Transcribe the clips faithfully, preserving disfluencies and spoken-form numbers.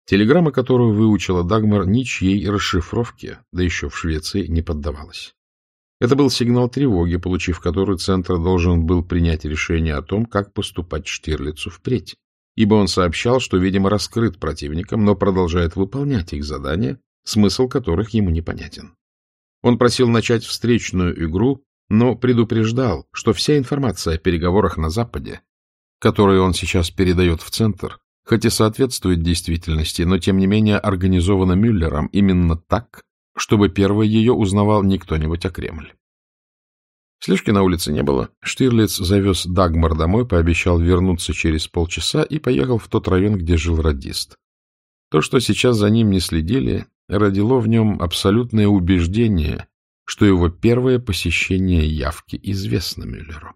Телеграмма, которую выучила Дагмар, ничьей расшифровке, да еще в Швеции, не поддавалась. Это был сигнал тревоги, получив который Центр должен был принять решение о том, как поступать Штирлицу впредь, ибо он сообщал, что, видимо, раскрыт противником, но продолжает выполнять их задания, смысл которых ему непонятен. Он просил начать встречную игру, но предупреждал, что вся информация о переговорах на Западе, которую он сейчас передает в Центр, хоть и соответствует действительности, но тем не менее организована Мюллером именно так, чтобы первый ее узнавал не кто-нибудь, а Кремль. Слежки на улице не было. Штирлиц завез Дагмар домой, пообещал вернуться через полчаса и поехал в тот район, где жил радист. То, что сейчас за ним не следили, родило в нем абсолютное убеждение, что его первое посещение явки известно Мюллеру.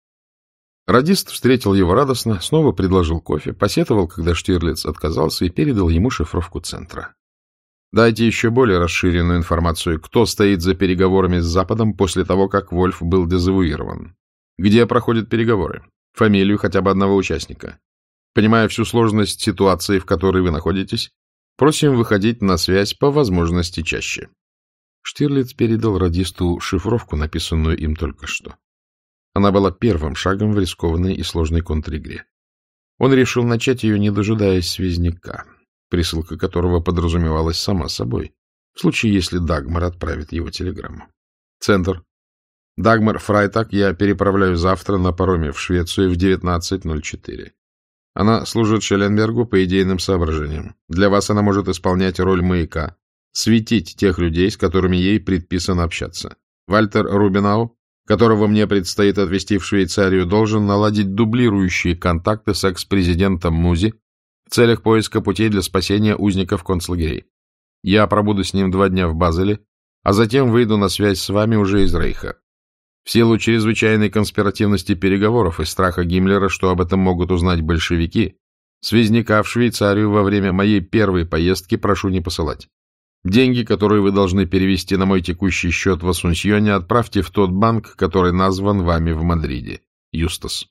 Радист встретил его радостно, снова предложил кофе, посетовал, когда Штирлиц отказался, и передал ему шифровку Центра. Дайте еще более расширенную информацию, кто стоит за переговорами с Западом после того, как Вольф был дезавуирован. Где проходят переговоры? Фамилию хотя бы одного участника. Понимая всю сложность ситуации, в которой вы находитесь, просим выходить на связь по возможности чаще. Штирлиц передал радисту шифровку, написанную им только что. Она была первым шагом в рискованной и сложной контр-игре. Он решил начать ее, не дожидаясь связняка, присылка которого подразумевалась сама собой, в случае, если Дагмар отправит его телеграмму. Центр. Дагмар Фрайтаг я переправляю завтра на пароме в Швецию в девятнадцать ноль четыре. Она служит Шелленбергу по идейным соображениям. Для вас она может исполнять роль маяка, светить тех людей, с которыми ей предписано общаться. Вальтер Рубинау, которого мне предстоит отвезти в Швейцарию, должен наладить дублирующие контакты с экс-президентом Музи в целях поиска путей для спасения узников концлагерей. Я пробуду с ним два дня в Базеле, а затем выйду на связь с вами уже из Рейха. В силу чрезвычайной конспиративности переговоров и страха Гиммлера, что об этом могут узнать большевики, связняка в Швейцарию во время моей первой поездки прошу не посылать. Деньги, которые вы должны перевести на мой текущий счет в Асунсьоне, отправьте в тот банк, который назван вами в Мадриде. Юстас.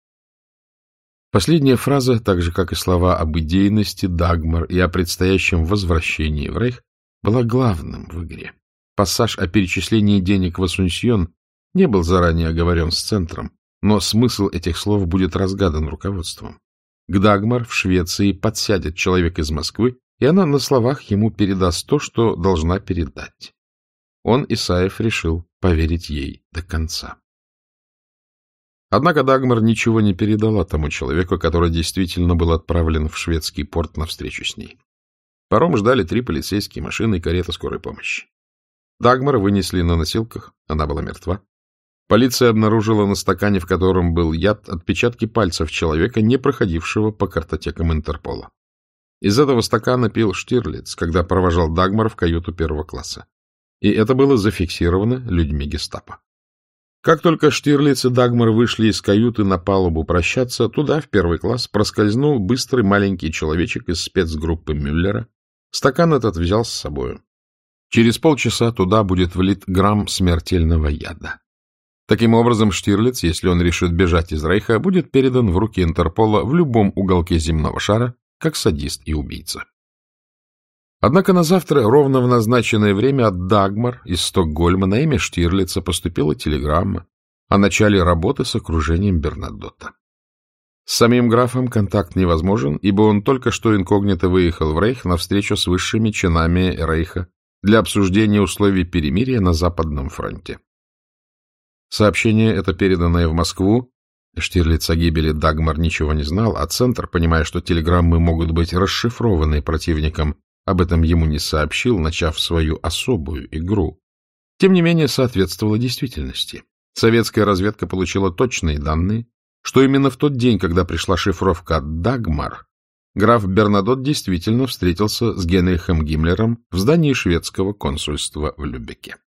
Последняя фраза, так же, как и слова об идейности Дагмар и о предстоящем возвращении в Рейх, была главным в игре. Пассаж о перечислении денег в Асунсьон не был заранее оговорен с Центром, но смысл этих слов будет разгадан руководством. К Дагмар в Швеции подсядет человек из Москвы, и она на словах ему передаст то, что должна передать. Он, Исаев, решил поверить ей до конца. Однако Дагмар ничего не передала тому человеку, который действительно был отправлен в шведский порт на встречу с ней. Паром ждали три полицейские машины и карета скорой помощи. Дагмар вынесли на носилках, она была мертва. Полиция обнаружила на стакане, в котором был яд, отпечатки пальцев человека, не проходившего по картотекам Интерпола. Из этого стакана пил Штирлиц, когда провожал Дагмар в каюту первого класса. И это было зафиксировано людьми гестапо. Как только Штирлиц и Дагмар вышли из каюты на палубу прощаться, туда, в первый класс, проскользнул быстрый маленький человечек из спецгруппы Мюллера. Стакан этот взял с собою. Через полчаса туда будет влит грамм смертельного яда. Таким образом, Штирлиц, если он решит бежать из Рейха, будет передан в руки Интерпола в любом уголке земного шара, как садист и убийца. Однако на завтра, ровно в назначенное время, от Дагмар из Стокгольма на имя Штирлица поступила телеграмма о начале работы с окружением Бернадотта. С самим графом контакт невозможен, ибо он только что инкогнито выехал в Рейх на встречу с высшими чинами Рейха для обсуждения условий перемирия на Западном фронте. Сообщение это, переданное в Москву, Штирлиц о гибели Дагмар ничего не знал, а Центр, понимая, что телеграммы могут быть расшифрованы противником, об этом ему не сообщил, начав свою особую игру. Тем не менее, соответствовало действительности. Советская разведка получила точные данные, что именно в тот день, когда пришла шифровка от Дагмар, граф Бернадотт действительно встретился с Генрихом Гиммлером в здании шведского консульства в Любеке.